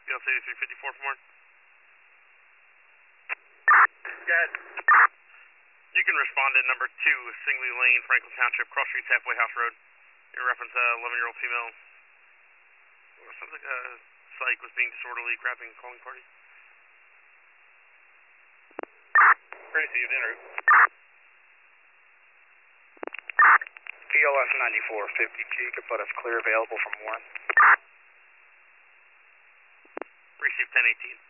PL City 354 from Warren. Go ahead. You can respond at number 2, Singley Lane, Franklin Township, Cross Streets, Halfway House Road. In reference 11-year-old female. Sounds like a psych was being disorderly, grabbing calling party. Received en route. PLS 9450, could put us clear available from Warren. Received 1018.